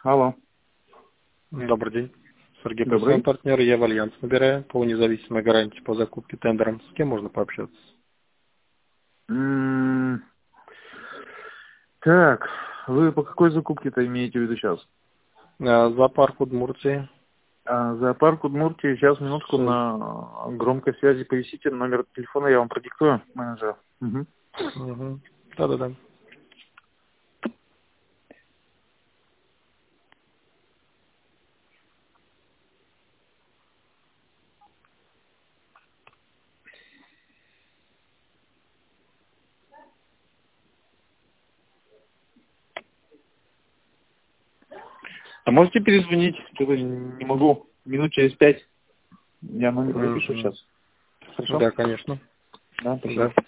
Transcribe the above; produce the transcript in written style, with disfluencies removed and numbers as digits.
Алло. Добрый день. Сергей, Добрый. партнер, я в Альянс набираю по независимой гарантии по закупке тендером. С кем можно пообщаться? Так, вы по какой закупке-то имеете в виду сейчас? Зоопарк Удмуртии. Зоопарк Удмуртии. Сейчас, минутку, на громкой связи повисите. Номер телефона я вам продиктую, менеджера. Угу. Да-да-да. А можете перезвонить? Что-то не могу. Минут через 5. Я номер запишу сейчас. Хорошо? Да, конечно. Да, спасибо. Да.